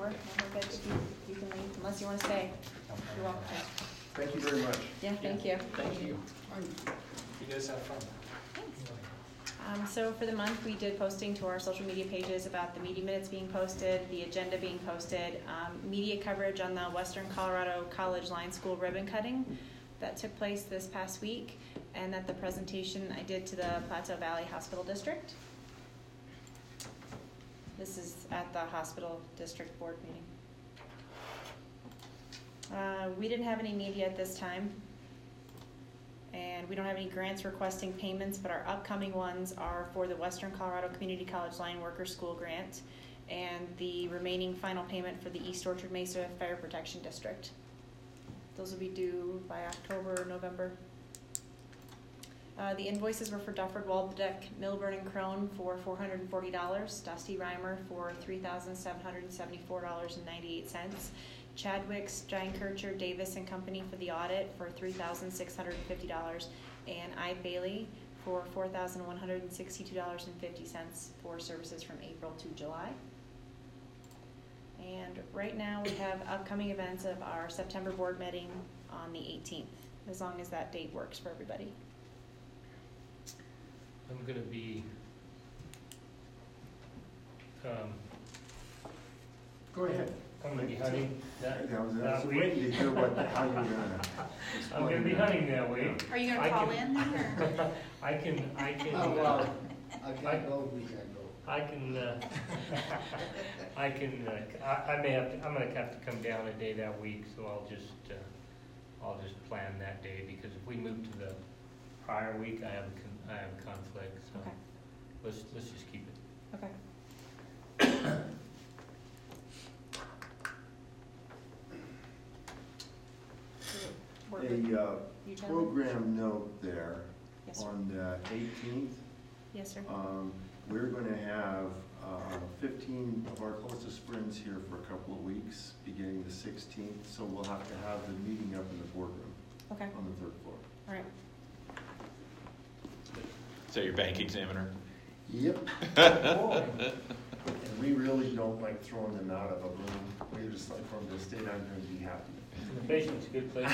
we're good if you can leave, unless you want to stay. You're welcome to. Thank you very much. Yeah, thank you. Thank you. You guys have fun. So for the month, we did posting to our social media pages about the meeting minutes being posted, the agenda being posted, media coverage on the Western Colorado College Line School ribbon cutting that took place this past week, and that the presentation I did to the Plateau Valley Hospital District. This is at the hospital district board meeting. We didn't have any media at this time, and we don't have any grants requesting payments, but our upcoming ones are for the Western Colorado Community College Line Worker School Grant and the remaining final payment for the East Orchard Mesa Fire Protection District. Those will be due by October or November. The invoices were for Dufford, Waldeck, Milburn, and Crone for $440, Dusty Reimer for $3,774.98, Chadwick's, Giant Kircher, Davis and Company for the audit for $3,650, and I. Bailey for $4,162.50 for services from April to July. And right now we have upcoming events of our September board meeting on the 18th, as long as that date works for everybody. I'm going to be Go ahead. I'm going to be hunting that I was week. waiting to hear how you were going to. I'm going to be hunting that week. Are you going to call in then? Or? I can. I can't go. We can't go. I may have to. I'm going to have to come down a day that week, so I'll just plan that day, because if we move to the prior week, I have a conflict. So Okay. let's just keep it. Okay. A program note there, Yes, sir. on the 18th. Yes, sir. We're going to have 15 of our closest friends here for a couple of weeks, beginning the 16th. So we'll have to have the meeting up in the boardroom Okay. on the 3rd floor. All right. Is that your bank examiner? Yep. And we really don't like throwing them out of a room. We just like for them to stay down here and be happy. The basement's a good place.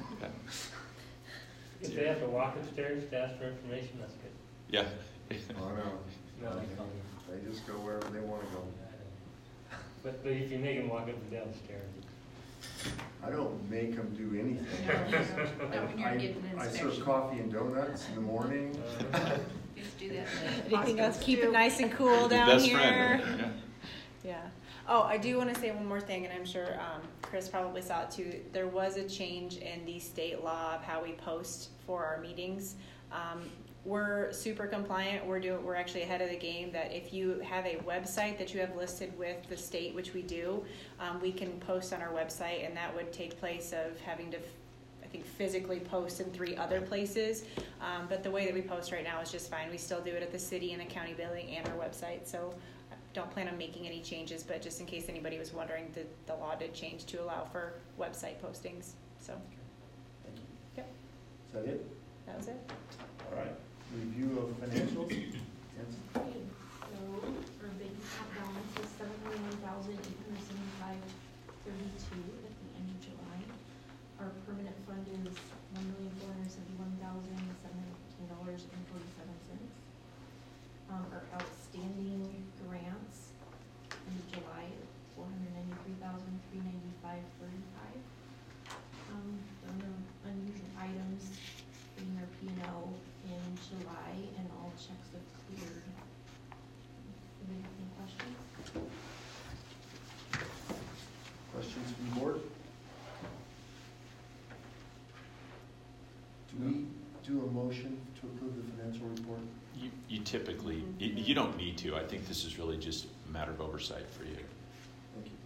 If they have to walk upstairs to ask for information, that's good. Yeah. Oh, no. No, They just go wherever they want to go. But if you make them walk up and down the stairs. I don't make them do anything. No, when you're getting an I serve inspection. coffee and donuts in the morning. Just do that. Anything else? Keep it nice and cool down Best here. friend. Yeah. Yeah. Oh, I do want to say one more thing, and I'm sure Chris probably saw it too. There was a change in the state law of how we post for our meetings. We're super compliant. We're actually ahead of the game. That if you have a website that you have listed with the state, which we do, we can post on our website, and that would take place of having to, I think, physically post in 3 other places. But the way that we post right now is just fine. We still do it at the city and the county building and our website. So don't plan on making any changes, but just in case anybody was wondering, the law did change to allow for website postings. So, Thank you. Yep. Is that it? That was it. All right. Review of financials. Nancy? Okay, so our big account balance is $7,875.32 at the end of July. Our permanent fund is $1,471,715.47. Our outstanding grants in July $493,395.35. The unusual items being our P&L in July, and all checks have cleared. Anybody have any questions? Questions from the board? Do we do a motion to approve the financial report? You typically, you don't need to. I think this is really just a matter of oversight for you. Thank you.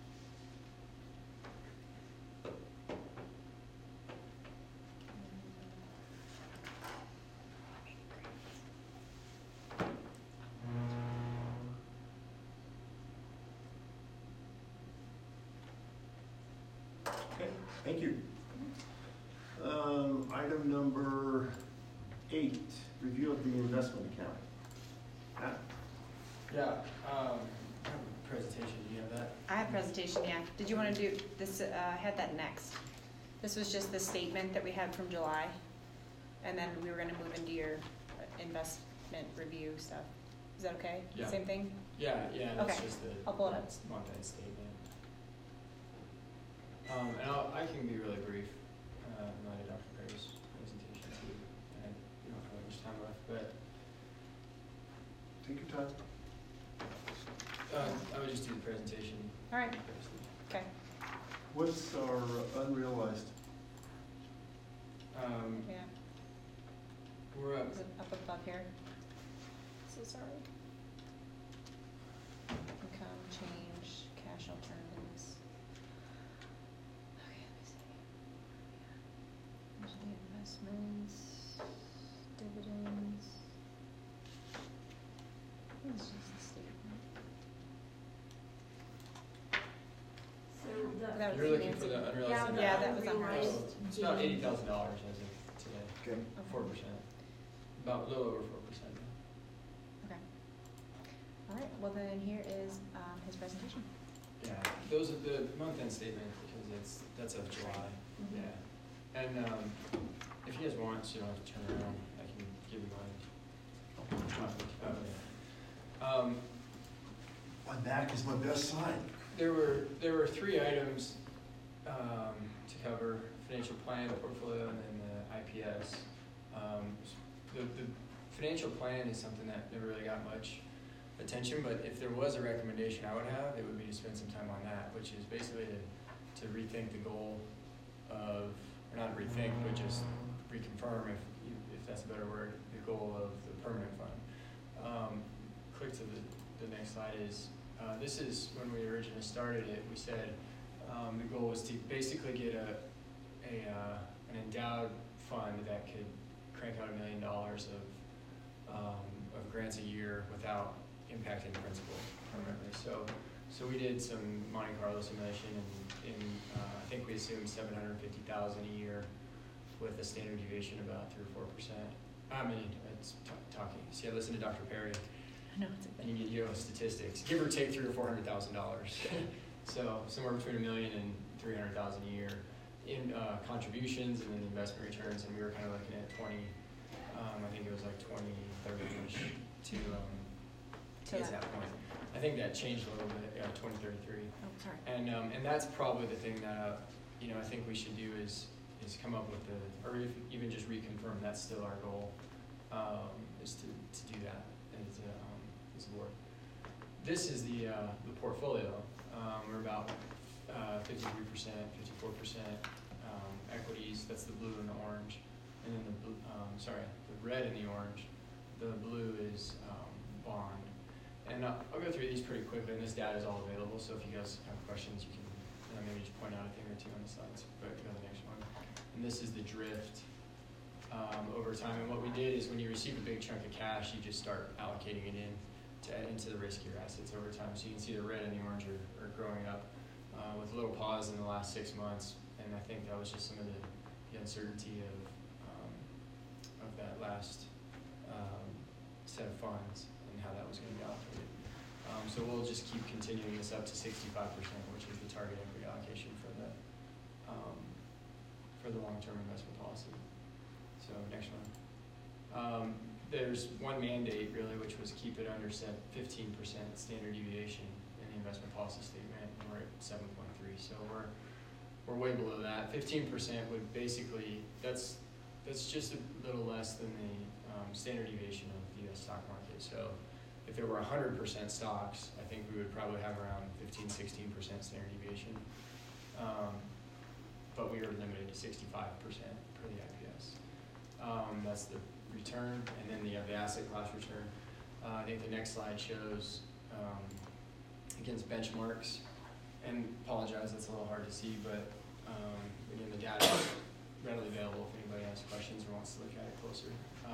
Okay, thank you. Item number 8, review of the investment account. Matt? Yeah, I have a presentation, do you have that? I have presentation, yeah. Did you want to do this, I had that next. This was just the statement that we had from July. And then we were gonna move into your investment review stuff. Is that okay? Yeah. Same thing? Yeah, that's Okay. just the I'll pull it up. month-end statement. And I can be really brief, in light of Dr. Perry's presentation too. And we don't have that much time left, but Take your time. I would just do the presentation All right, first. okay. What's our unrealized? Yeah, We're up. is it up above here? So sorry. Income, change, cash alternatives. Okay, let me see. There's the investments, dividends. It's just the statement. So That was You're looking for Nancy. the unrealized. Yeah, that was unrealized. Oh, it's about $80,000 as of today. Okay. 4%. About a little over 4%. Okay. All right, well then here is his presentation. Yeah, those are the month-end statement because that's of July. Mhm. Yeah, and if you guys want, so you don't have to turn around, I can give you mine. My back is my best side. There were 3 items to cover: financial plan, portfolio, and then the IPS. The financial plan is something that never really got much attention, but if there was a recommendation I would have, it would be to spend some time on that, which is basically to rethink the goal of, or not rethink, but just reconfirm, if that's a better word, the goal of the permanent fund. Click to the next slide is, this is when we originally started it, we said the goal was to basically get an endowed fund that could crank out $1 million of grants a year without impacting principal permanently. So we did some Monte Carlo simulation, and I think we assumed $750,000 a year with a standard deviation of about 3 or 4%. I mean, it's talking. See, I listened to Dr. Perry, No, it's and you get statistics, give or take $300,000 or $400,000. So somewhere between $1 million and $300,000 a year in contributions and then investment returns, and we were kind of looking at 20. I think it was like 2030-ish to get to that point. I think that changed a little bit, 2033. Oh, sorry. And that's probably the thing that I think we should do is come up with or even just reconfirm that's still our goal, is to do that as a board. This is the portfolio. We're about 53%, 54% equities. That's the blue and the orange, and then the red and the orange. The blue is bond. And I'll go through these pretty quickly, and this data is all available, so if you guys have questions, you can maybe just point out a thing or two on the slides, but go to the next one. And this is the drift over time, and what we did is when you receive a big chunk of cash, you just start allocating it into the riskier assets over time. So you can see the red and the orange are growing up with a little pause in the last 6 months, and I think that was just some of the uncertainty of that last set of funds and how that was going to be allocated. So we'll just keep continuing this up to 65%, which is the target equity allocation for the long-term investment policy. So next one. There's one mandate really, which was keep it under 15% standard deviation in the investment policy statement, and we're at 7.3. So we're way below that. 15% would basically that's just a little less than the standard deviation of the U.S. stock market. So if there were 100% stocks, I think we would probably have around 15-16% standard deviation. But we are limited to 65% per the IPS. That's the return, and then you have the asset class return. I think the next slide shows against benchmarks, and apologize, that's a little hard to see, but again, the data is readily available if anybody has questions or wants to look at it closer.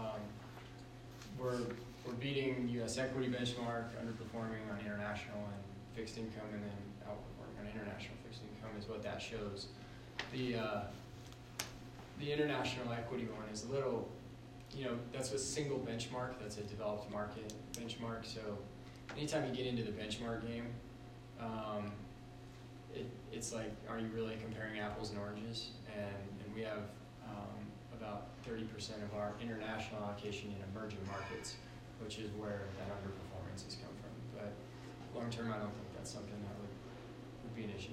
We're beating U.S. equity benchmark, underperforming on international and fixed income, and then outperforming on international fixed income is what that shows. The international equity one is a little, that's a single benchmark. That's a developed market benchmark. So anytime you get into the benchmark game, it's like, are you really comparing apples and oranges? And we have about 30% of our international allocation in emerging markets, which is where that underperformance has come from. But long term, I don't think that's something that would be an issue.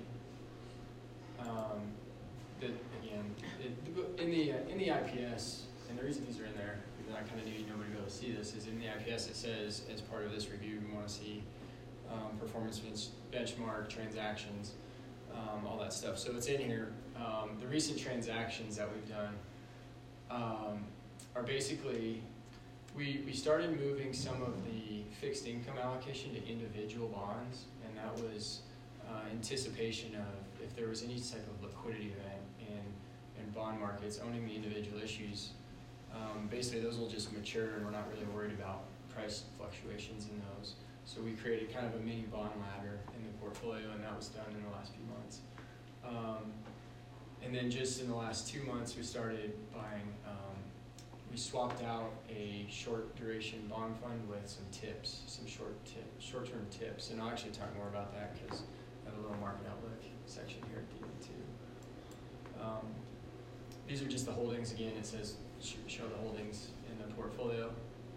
In the IPS, and the reason these are in there, even though I kind of knew nobody would be able to see this, is in the IPS it says, as part of this review, we want to see performance benchmark, transactions, all that stuff. So it's in here. The recent transactions that we've done are basically, we started moving some of the fixed income allocation to individual bonds, and that was anticipation of if there was any type of liquidity event in bond markets, owning the individual issues. Basically, those will just mature, and we're not really worried about price fluctuations in those. So we created kind of a mini bond ladder in the portfolio, and that was done in the last few months. And then just in the last 2 months, we started buying, we swapped out a short duration bond fund with some tips, some short-term tips. And I'll actually talk more about that because I have a little market outlook section here at the end too. These are just the holdings. Again, it says show the holdings in the portfolio.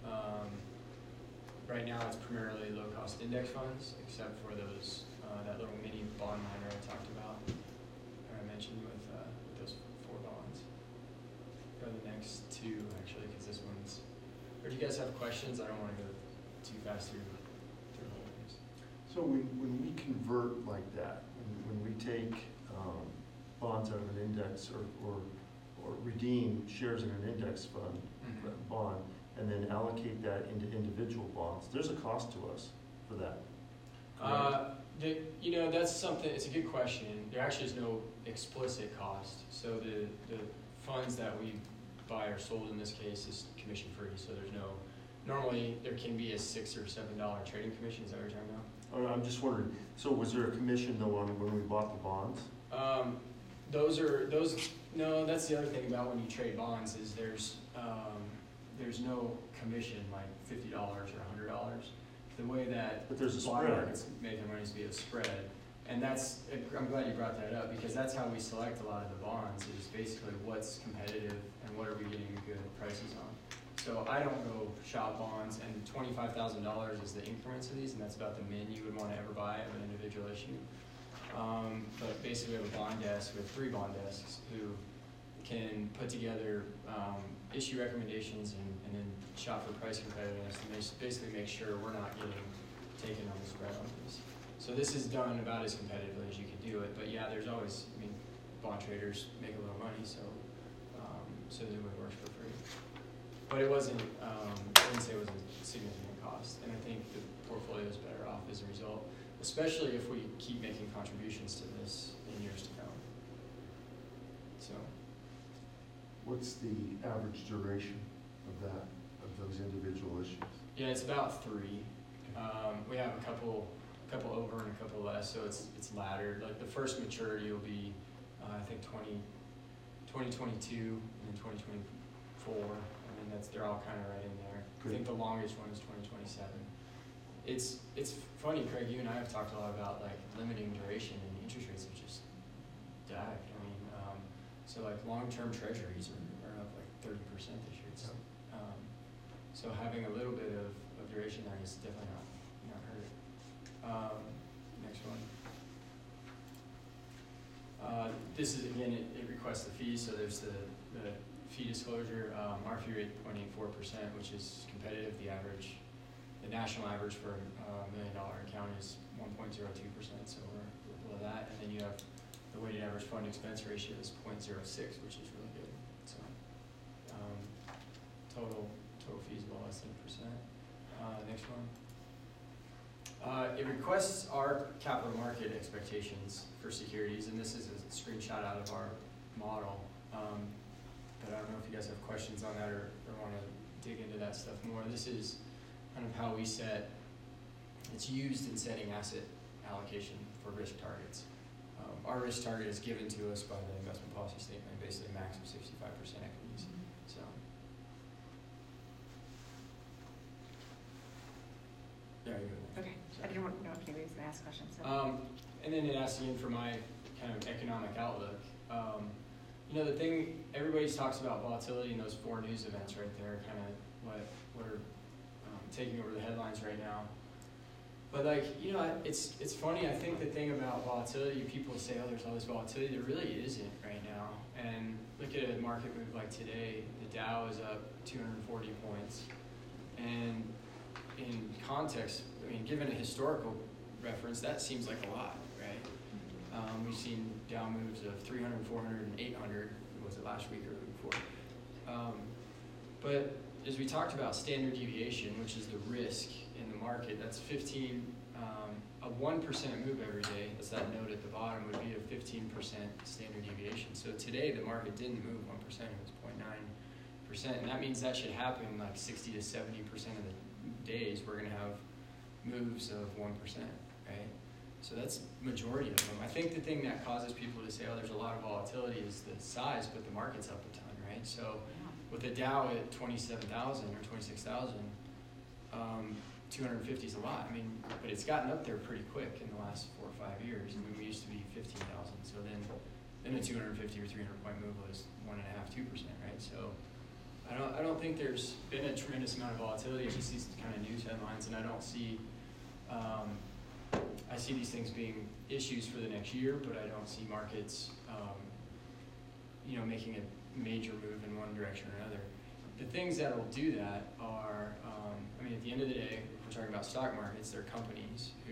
Right now, it's primarily low-cost index funds, except for those that little mini bond liner I talked about, or I mentioned with those 4 bonds. Go to the next 2, actually, because this one's. Or do you guys have questions? I don't want to go too fast through holdings. So when we convert like that, when we take bonds out of an index or redeem shares in an index fund bond, and then allocate that into individual bonds, there's a cost to us for that. That's something, it's a good question. There actually is no explicit cost. So the funds that we buy or sold in this case is commission free. So there's no, normally there can be a $6 or $7 trading commission. Is that what you're talking about? I'm just wondering, so was there a commission though on when we bought the bonds? No, that's the other thing about when you trade bonds is there's no commission like $50 or $100. The way that but there's a bond spread. markets make their money is via spread, and I'm glad you brought that up because that's how we select a lot of the bonds is basically what's competitive and what are we getting good prices on. So I don't go shop bonds, and $25,000 is the increments of these, and that's about the min you would want to ever buy of an individual issue. But basically we have a bond desk with 3 bond desks who can put together issue recommendations and then shop for price competitiveness and basically make sure we're not getting taken on the spread on this. So this is done about as competitively as you can do it, but yeah, there's always, bond traders make a little money, so it works for free. But it wasn't, I wouldn't say it was a significant cost, and I think the portfolio is better off as a result, especially if we keep making contributions to this in years to come. So, What's the average duration of those individual issues? yeah, it's about 3. We have a couple over and a couple less, so it's laddered. Like the first maturity will be, I think 2022 and then 2024. They're all kind of right in there. Good. I think the longest one is 2027. It's funny, Craig, you and I have talked a lot about like limiting duration, and interest rates have just dived. So like long-term treasuries are up like 30% this year. So having a little bit of duration there is definitely not hurt. Next one. This is again, it requests the fees. So there's the fee disclosure. Our fee rate 0.84%, which is competitive. The national average for $1 million account is 1.02%, so we're below that. And then you have the weighted average fund expense ratio is 0.06, which is really good. So total fees well less than 1%. Next one. It requests our capital market expectations for securities, and this is a screenshot out of our model. But I don't know if you guys have questions on that or want to dig into that stuff more. This is kind of how we it's used in setting asset allocation for risk targets. Our risk target is given to us by the investment policy statement, basically max of 65% equities. So There you go. Okay, I didn't want to know if anybody was gonna ask questions, so. And then it asks again for my kind of economic outlook. You know, the thing, everybody talks about volatility in those 4 news events right there, kind of what are taking over the headlines right now. But like, you know, it's funny, I think the thing about volatility, people say, oh, there's all this volatility, there really isn't right now. And look at a market move like today, the Dow is up 240 points. And in context, I mean, given a historical reference, that seems like a lot, right? We've seen Dow moves of 300, 400, and 800, was it last week or the week before? But as we talked about standard deviation, which is the risk in the market, that's 15, a 1% move every day, as that note at the bottom would be a 15% standard deviation. So today the market didn't move 1%, it was 0.9%, and that means that should happen like 60 to 70% of the days we're gonna have moves of 1%, right? So that's majority of them. I think the thing that causes people to say, oh, there's a lot of volatility is the size, but the market's up a ton, right? So with the Dow at 27,000 or 26,000, 250 is a lot. I mean, but it's gotten up there pretty quick in the last 4 or 5 years. I mean, we used to be 15,000. So then a 250 or 300 point move was 1.5%, 2%, right? So I don't think there's been a tremendous amount of volatility. It's just these kind of news headlines, and I don't see. I see these things being issues for the next year, but I don't see markets, you know, making a major move in one direction or another. The things that will do that are, I mean, at the end of the day, if we're talking about stock markets, they're companies who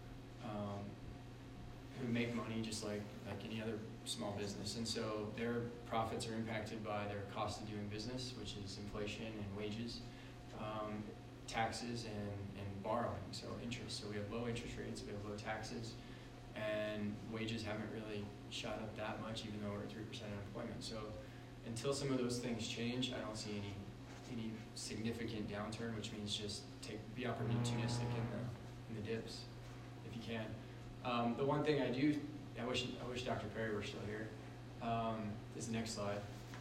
make money just like any other small business, and so their profits are impacted by their cost of doing business, which is inflation and wages, taxes and borrowing, so interest. So we have low interest rates, we have low taxes, and wages haven't really shot up that much, even though we're at 3% unemployment. So until some of those things change, I don't see any significant downturn, which means just be opportunistic in the dips if you can. The one thing I wish Dr. Perry were still here. This next slide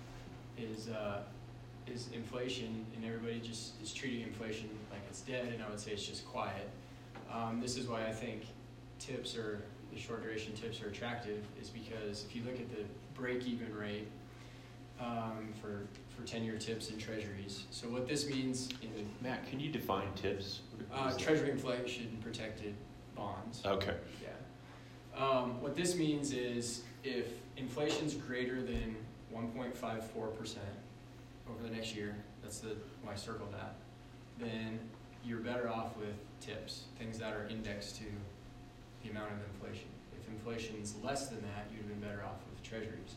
is inflation, and everybody just is treating inflation like it's dead, and I would say it's just quiet. This is why I think tips or the short duration tips are attractive, is because if you look at the break-even rate for 10-year tips and treasuries. So what this means Matt, can you define tips? Treasury inflation protected bonds. Okay. Yeah. What this means is if inflation's greater than 1.54% over the next year, that's why I circled that, then you're better off with tips, things that are indexed to the amount of inflation. If inflation's less than that, you'd have been better off with treasuries.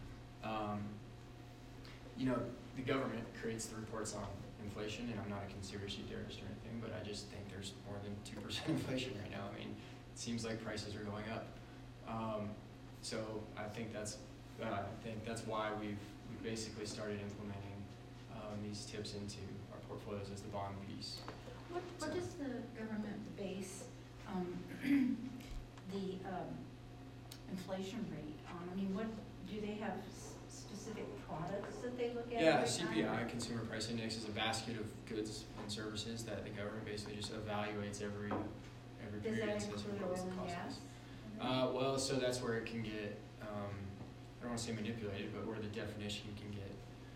You know, the government creates the reports on inflation, and I'm not a conspiracy theorist or anything, but I just think there's more than 2% inflation right now. I mean, it seems like prices are going up. So I think that's why we've basically started implementing these tips into our portfolios as the bond piece. What does the government base the inflation rate on? I mean, what do they have specific products that they look at? Yeah, CPI, Consumer Price Index, is a basket of goods and services that the government basically just evaluates every period. Does that include oil and gas? Well, so that's where it can get, I don't want to say manipulated, but where the definition can get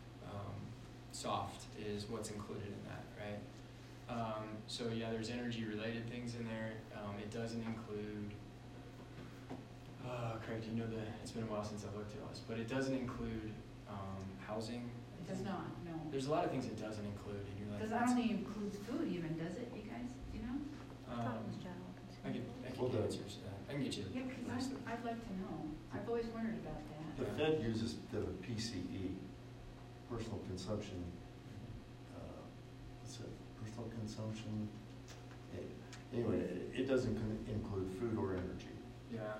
soft is what's included in that, right? So yeah, there's energy-related things in there. It doesn't include, Craig, do you know it's been a while since I've looked at this, but it doesn't include housing. It does not, no. There's a lot of things it doesn't include, and you're like, Because I don't think it includes food even, does it, you guys? Do you know? I can get answers to that. I can get you. Yeah, because I'd like to know. I've always wondered about that. The Fed uses the PCE, personal consumption, personal consumption? Anyway, it doesn't include food or energy. Yeah.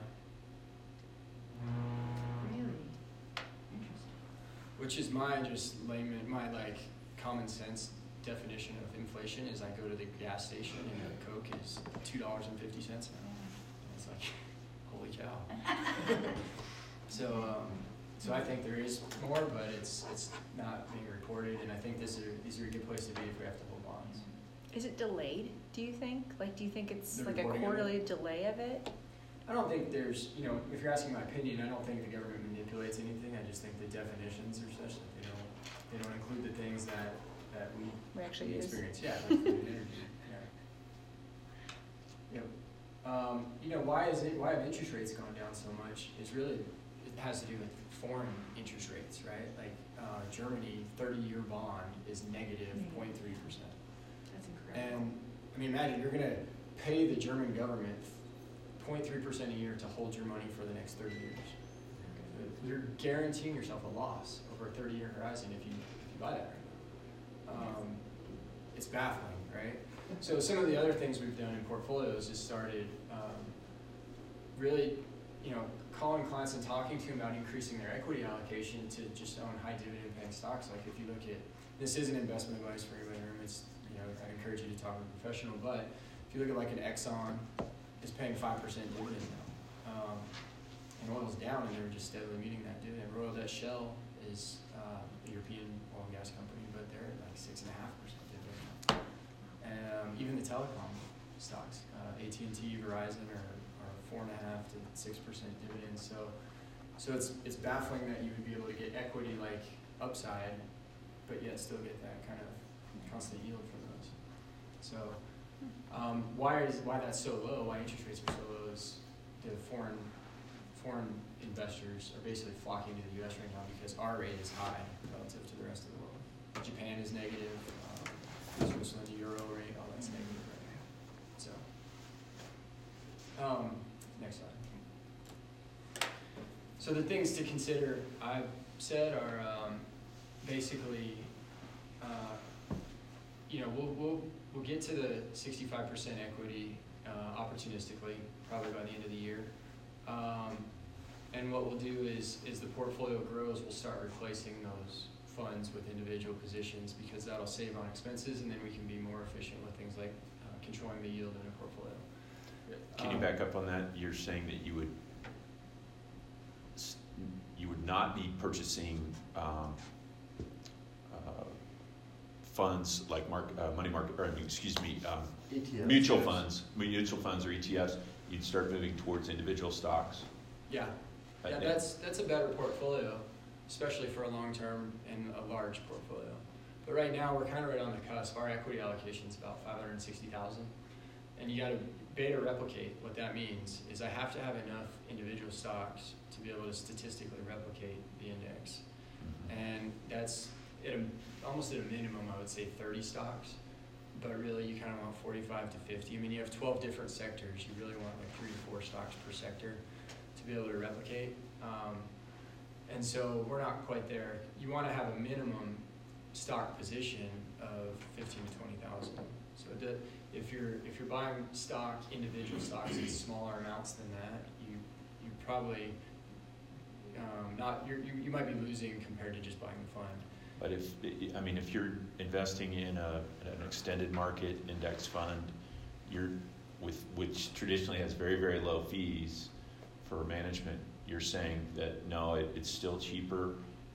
Really? Interesting. Which is my common sense definition of inflation is I go to the gas station and a Coke is $2.50 now. It's like, holy cow. So I think there is more, but it's not being reported, and I think these are a good place to be if we have to hold bonds. Is it delayed, do you think? Like, do you think it's The like a reporting of it? quarterly delay of it? I don't think there's, if you're asking my opinion, I don't think the government manipulates anything. I just think the definitions are such that they don't include the things that We actually use. experience. Yeah, like food and energy. Yeah. Yep. Why have interest rates gone down so much? It has to do with foreign interest rates, right? Like Germany, 30-year bond is negative 0.3%. That's incredible. And I mean, imagine you're going to pay the German government 0.3% a year to hold your money for the next 30 years. You're guaranteeing yourself a loss over a 30-year horizon if you buy that right now. It's baffling, right? So some of the other things we've done in portfolios is started really, calling clients and talking to them about increasing their equity allocation to just own high dividend paying stocks. Like if you look at, this isn't investment advice for anybody in the room, it's, I encourage you to talk with a professional, but if you look at like an Exxon, it's paying 5% dividend now. And oil's down and they're just steadily meeting that dividend. Royal Dutch Shell is a European oil and gas company, but they're at like 6.5% dividend. Even the telecom stocks, AT&T, Verizon are 4.5 to 6% dividends. So it's baffling that you would be able to get equity like upside, but yet still get that kind of constant yield from those. So why that's so low? Why interest rates are so low is the foreign investors are basically flocking to the U.S. right now because our rate is high relative to the rest of the world. Japan is negative. Switzerland, the euro rate, all that's negative right now. So, next slide. So the things to consider, I've said, are basically, we'll get to the 65% equity opportunistically, probably by the end of the year. And what we'll do is the portfolio grows, we'll start replacing those funds with individual positions because that'll save on expenses, and then we can be more efficient with things like controlling the yield in a portfolio. Can you back up on that? You're saying that you would not be purchasing funds like money market, or ETFs, mutual yes. funds or ETFs. You'd start moving towards individual stocks. Yeah, that's a better portfolio, especially for a long term and a large portfolio. But right now we're kind of right on the cusp. Our equity allocation is about 560,000, and you got to beta replicate. What that means is I have to have enough individual stocks to be able to statistically replicate the index, and that's almost at a minimum. I would say 30 stocks, but really you kind of want 45 to 50. I mean, you have 12 different sectors. You really want like 3 to 4 stocks per sector to be able to replicate. And so we're not quite there. You want to have a minimum stock position of 15 to 20,000. So if you're buying stock, individual stocks in smaller amounts than that, you probably you might be losing compared to just buying the fund. But if you're investing in an extended market index fund, which traditionally has very, very low fees for management, you're saying that no, it's still cheaper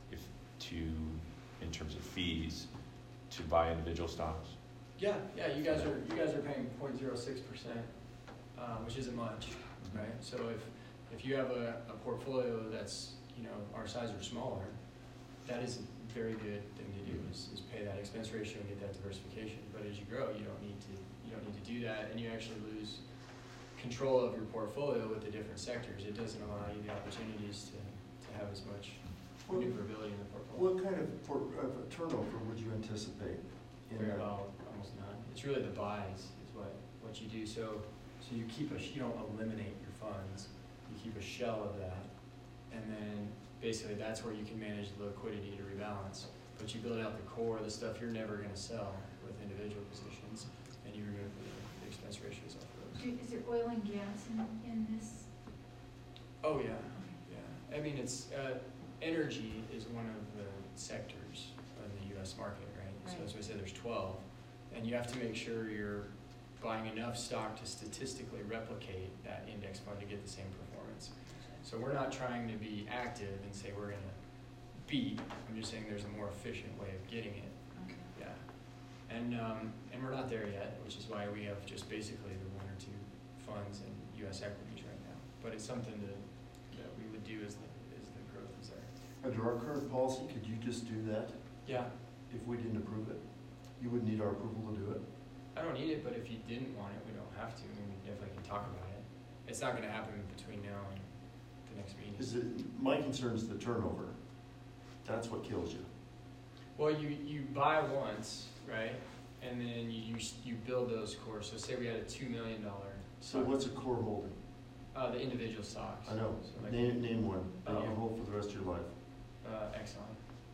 in terms of fees to buy individual stocks. Yeah, you guys are paying 0.06%, which isn't much, right? So if you have a portfolio that's our size or smaller, that is a very good thing to do is pay that expense ratio and get that diversification. But as you grow, you don't need to do that, and you actually lose control of your portfolio with the different sectors. It doesn't allow you the opportunities to have as much maneuverability in the portfolio. What kind of turnover would you anticipate? About almost none. It's really the buys is what you do. So you don't eliminate your funds. You keep a shell of that, and then basically that's where you can manage the liquidity to rebalance. But you build out the core, the stuff you're never going to sell with individual positions, and you remove the expense ratios off of those. Is there oil and gas in this? Oh yeah. I mean, it's energy is one of the sectors in the U.S. market, right? So as I said, there's 12, and you have to make sure you're buying enough stock to statistically replicate that index fund to get the same performance. So we're not trying to be active and say we're going to beat. I'm just saying there's a more efficient way of getting it. Okay. Yeah. And we're not there yet, which is why we have just basically the one or two funds and U.S. equities right now. But it's something that we would do as the growth is there. Under our current policy, could you just do that Yeah, if we didn't approve it? You wouldn't need our approval to do it? I don't need it, but if you didn't want it, we don't have to. I mean, we definitely can talk about it. It's not going to happen between now and the next meeting. My concern is the turnover. That's what kills you. Well, you buy once, right? And then you build those cores. So say we had a $2 million So what's a core holding? the individual stocks. I know. So like, Name one that you Oh. hold for the rest of your life. Exxon,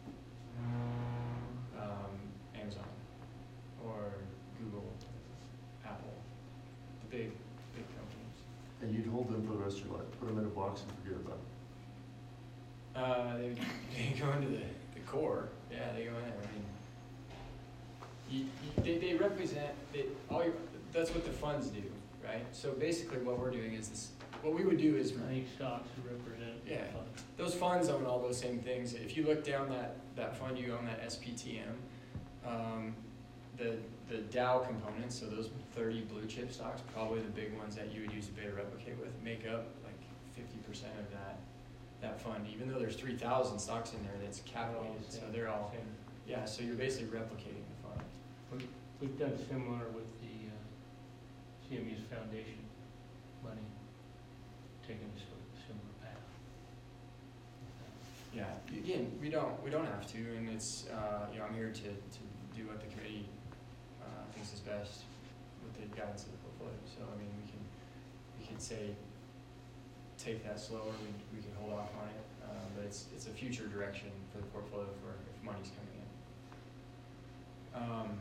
Amazon, or Google, Apple, the big companies. And you'd hold them for the rest of your life. Put them in a box and forget about them. They go into the core. Yeah, they go in there. I mean, they represent that's what the funds do, right? So basically, what we're doing is this. What we would do is Any stocks represent. Yeah. Those funds own all those same things. If you look down that fund, you own that SPTM. The Dow components, so those 30 blue chip stocks, probably the big ones that you would use a beta replicate with, make up like 50% of that fund. Even though there's 3,000 stocks in there, that's capitalized, so they're all yeah. So you're basically replicating the fund. We've done similar with the CMU's foundation money, taking a similar path. Yeah. Again, we don't have to, and it's I'm here to do what the committee thinks is best with the guidance of the portfolio. So I mean, we can say take that slower. We can hold off on it, but it's a future direction for the portfolio for if money's coming in.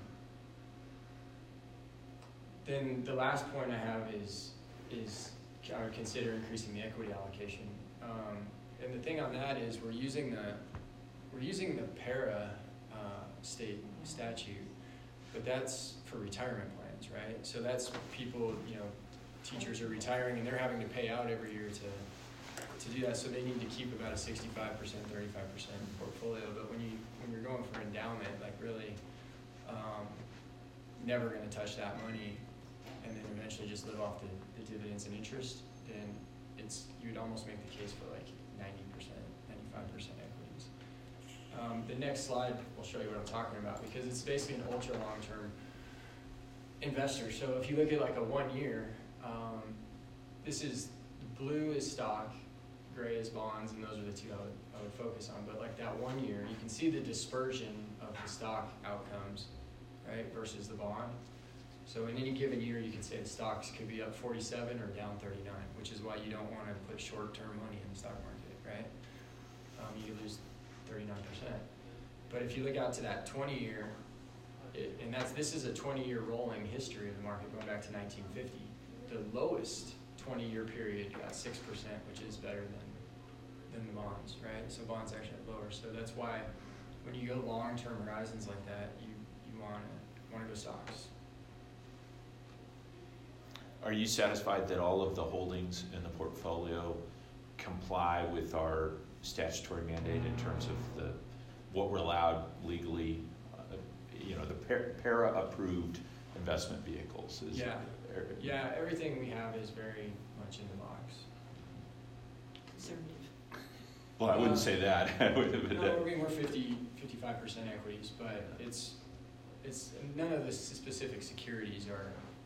Then the last point I have is I would consider increasing the equity allocation. And the thing on that is we're using the para state statute, but that's for retirement plans, right? So that's people, teachers are retiring and they're having to pay out every year to do that. So they need to keep about a 65%, 35% portfolio. But when you're going for endowment, like really never going to touch that money, and then eventually just live off the dividends and interest, then you'd almost make the case for like 90%, 95% equities. The next slide will show you what I'm talking about, because it's basically an ultra long-term investor. So if you look at like a 1 year, this is blue is stock, gray is bonds, and those are the two I would focus on. But like that 1 year, you can see the dispersion of the stock outcomes, right, versus the bond. So in any given year, you can say the stocks could be up 47 or down 39, which is why you don't want to put short-term money in the stock market, right? You could lose 39%. But if you look out to that 20-year, this is a 20-year rolling history of the market going back to 1950. The lowest 20-year period got 6%, which is better than the bonds, right? So bonds actually have lower. So that's why when you go long-term horizons like that, you want to go stocks. Are you satisfied that all of the holdings in the portfolio comply with our statutory mandate in terms of what we're allowed legally, the para-approved investment vehicles? Yeah, everything we have is very much in the box. Conservative. Well, I wouldn't say that. No, we're 55% equities, but it's none of the specific securities are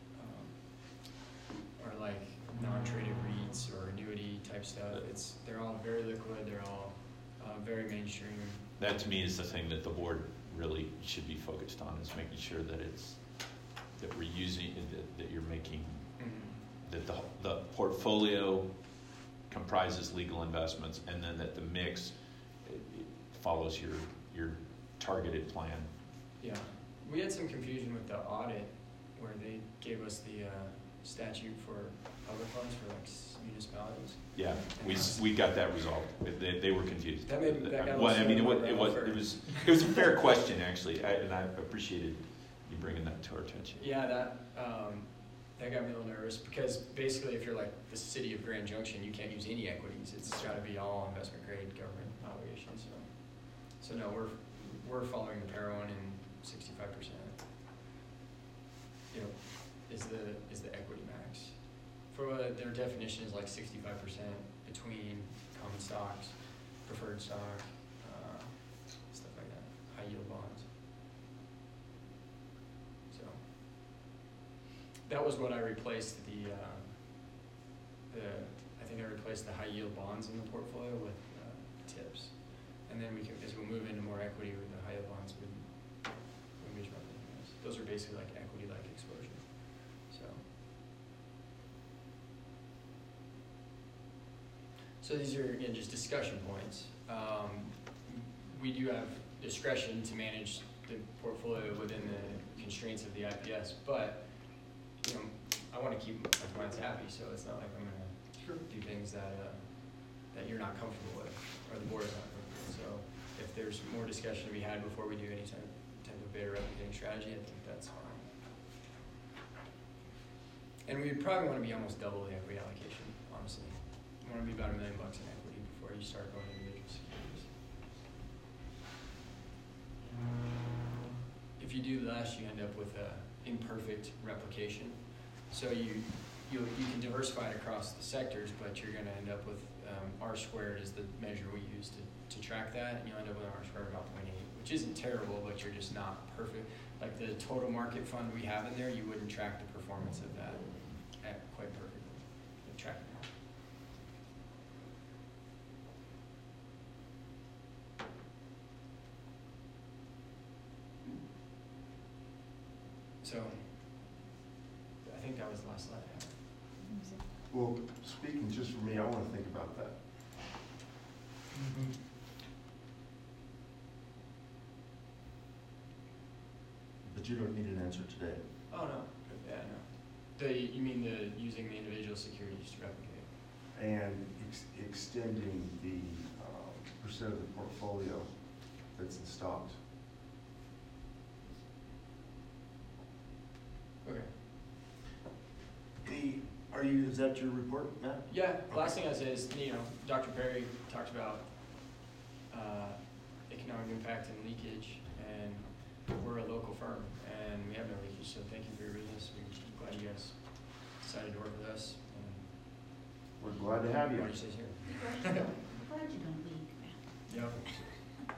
like non-traded REITs or annuity type stuff. They're all very liquid. They're all very mainstream. That to me is the thing that the board really should be focused on, is making sure that that we're using that you're making that the portfolio comprises legal investments, and then that the mix it follows your targeted plan. Yeah, we had some confusion with the audit where they gave us the statute for public funds for like municipalities. Yeah, we got that resolved. They were confused. That made that well, I mean, it was a fair question actually, and I appreciated you bringing that to our attention. Yeah, that got me a little nervous, because basically if you're like the city of Grand Junction, you can't use any equities. It's got to be all investment grade government obligations. So no, we're following the para one in 65%. is the equity max. For what their definition is like 65% between common stocks, preferred stock, stuff like that, high yield bonds. So that was what I replaced I think I replaced the high yield bonds in the portfolio with tips. And then as we move into more equity with the high yield bonds, we move on to those. Those are basically like equity-like exposure. So these are, again, just discussion points. We do have discretion to manage the portfolio within the constraints of the IPS, but I want to keep my clients happy, so it's not like I'm going to do things that you're not comfortable with, or the board is not comfortable with. So if there's more discussion to be had before we do any type of beta replicating strategy, I think that's fine. And we probably want to be almost double the equity allocation, honestly. You want to be about $1 million in equity before you start going individual securities. If you do less, you end up with an imperfect replication. So you can diversify it across the sectors, but you're going to end up with R squared is the measure we use to track that, and you'll end up with an R squared of about 0.8, which isn't terrible, but you're just not perfect. Like the total market fund we have in there, you wouldn't track the performance of that quite perfectly. You'd track it. So I think that was the last slide I had. Well, speaking just for me, I want to think about that. But you don't need an answer today. Oh, no. Yeah, no. You mean using the individual securities to replicate? And extending the percent of the portfolio that's in stocks. Okay. Is that your report, Matt? Yeah, the last thing I say is, Dr. Perry talked about economic impact and leakage, and we're a local firm, and we have no leakage, so thank you for your business. We're glad you guys decided to work with us. We're glad to have you. Why don't you stay here? I'm glad you don't leak, man. Yep.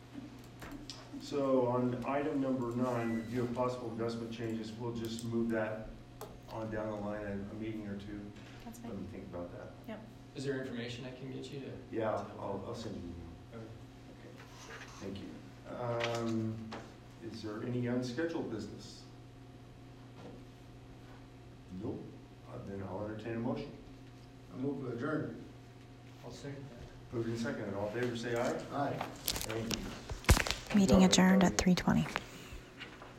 So on item number 9, review of possible investment changes, we'll just move that on down the line a meeting or two. That's fine. Let me think about that. Yep. Is there information I can get you to? Yeah, I'll send you an email. Okay. Thank you. Is there any unscheduled business? Nope. Then I'll entertain a motion. I move to adjourn. I'll second that. Moved and seconded. All in favor say aye. Aye. Thank you. Meeting adjourned at 3:20.